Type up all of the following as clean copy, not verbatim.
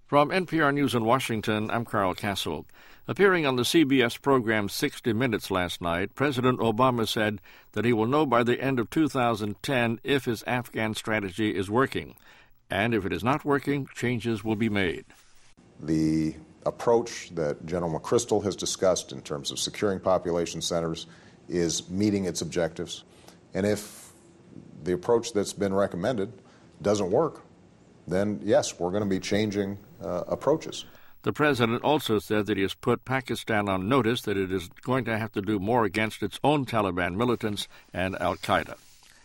From NPR News in Washington, I'm Carl Castle. Appearing on the CBS program 60 Minutes last night, President Obama said that he will know by the end of 2010 if his Afghan strategy is working. And if it is not working, changes will be made. The approach that General McChrystal has discussed in terms of securing population centers is meeting its objectives. And if the approach that's been recommended doesn't work, then yes, we're going to be changing approaches. The president also said that he has put Pakistan on notice that it is going to have to do more against its own Taliban militants and al-Qaeda.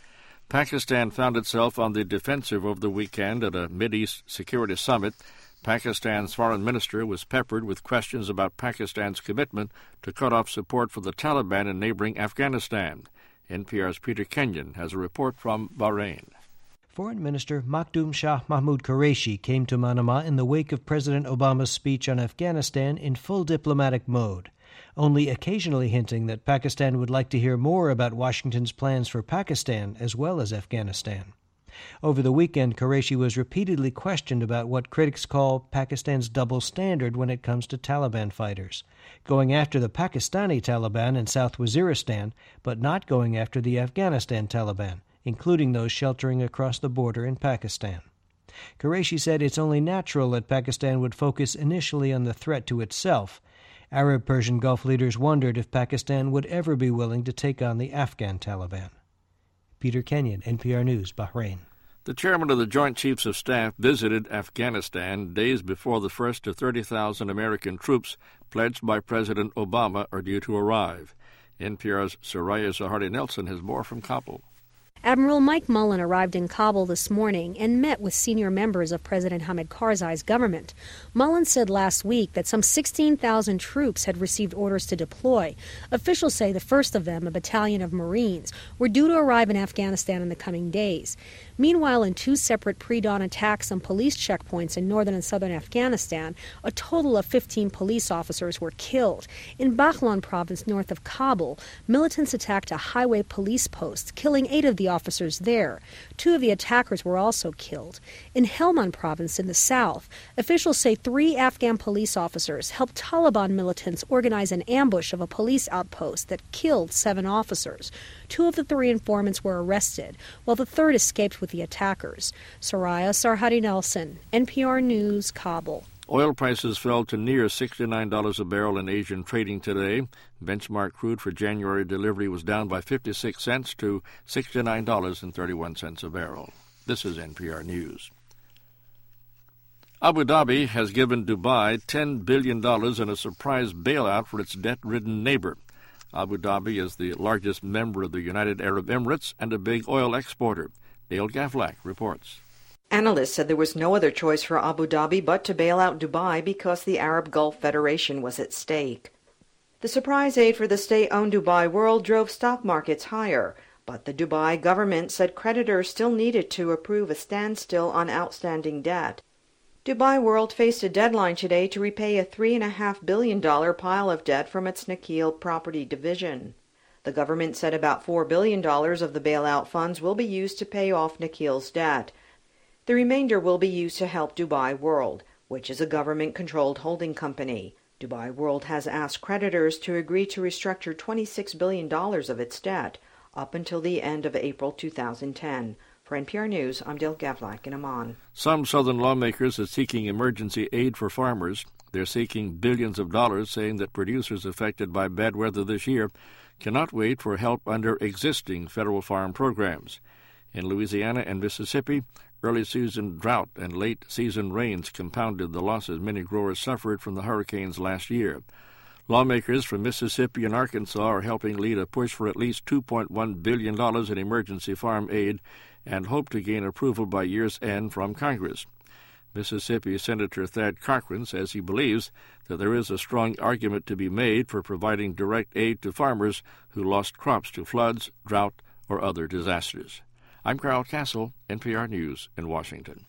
Pakistan found itself on the defensive over the weekend at a Mideast security summit. Pakistan's foreign minister was peppered with questions about Pakistan's commitment to cut off support for the Taliban in neighboring Afghanistan. NPR's Peter Kenyon has a report from Bahrain. Foreign Minister Makhdoom Shah Mahmood Qureshi came to Manama in the wake of President Obama's speech on Afghanistan in full diplomatic mode, only occasionally hinting that Pakistan would like to hear more about Washington's plans for Pakistan as well as Afghanistan. Over the weekend, Qureshi was repeatedly questioned about what critics call Pakistan's double standard when it comes to Taliban fighters, going after the Pakistani Taliban in South Waziristan, but not going after the Afghanistan Taliban, including those sheltering across the border in Pakistan. Qureshi said it's only natural that Pakistan would focus initially on the threat to itself. Arab Persian Gulf leaders wondered if Pakistan would ever be willing to take on the Afghan Taliban. Peter Kenyon, NPR News, Bahrain. The chairman of the Joint Chiefs of Staff visited Afghanistan days before the first of 30,000 American troops pledged by President Obama are due to arrive. NPR's Soraya Zahardi Nelson has more from Kabul. Admiral Mike Mullen arrived in Kabul this morning and met with senior members of President Hamid Karzai's government. Mullen said last week that some 16,000 troops had received orders to deploy. Officials say the first of them, a battalion of Marines, were due to arrive in Afghanistan in the coming days. Meanwhile, in two separate pre-dawn attacks on police checkpoints in northern and southern Afghanistan, a total of 15 police officers were killed. In Baghlan province north of Kabul, militants attacked a highway police post, killing 8 of the officers there. 2 of the attackers were also killed. In Helmand province in the south, officials say 3 Afghan police officers helped Taliban militants organize an ambush of a police outpost that killed 7 officers. 2 of the 3 informants were arrested, while the third escaped with the attackers. Soraya Sarhadi Nelson, NPR News, Kabul. Oil prices fell to near $69 a barrel in Asian trading today. Benchmark crude for January delivery was down by 56 cents to $69.31 a barrel. This is NPR News. Abu Dhabi has given Dubai $10 billion in a surprise bailout for its debt-ridden neighbor. Abu Dhabi is the largest member of the United Arab Emirates and a big oil exporter. Dale Gavlak reports. Analysts said there was no other choice for Abu Dhabi but to bail out Dubai because the Arab Gulf Federation was at stake. The surprise aid for the state-owned Dubai World drove stock markets higher, but the Dubai government said creditors still needed to approve a standstill on outstanding debt. Dubai World faced a deadline today to repay a $3.5 billion pile of debt from its Nakheel property division. The government said about $4 billion of the bailout funds will be used to pay off Nakheel's debt. The remainder will be used to help Dubai World, which is a government-controlled holding company. Dubai World has asked creditors to agree to restructure $26 billion of its debt up until the end of April 2010. For NPR News, I'm Dale Gavlak in Amman. Some southern lawmakers are seeking emergency aid for farmers. They're seeking billions of dollars, saying that producers affected by bad weather this year cannot wait for help under existing federal farm programs. In Louisiana and Mississippi, early-season drought and late-season rains compounded the losses many growers suffered from the hurricanes last year. Lawmakers from Mississippi and Arkansas are helping lead a push for at least $2.1 billion in emergency farm aid and hope to gain approval by year's end from Congress. Mississippi Senator Thad Cochran says he believes that there is a strong argument to be made for providing direct aid to farmers who lost crops to floods, drought, or other disasters. I'm Carl Castle, NPR News in Washington.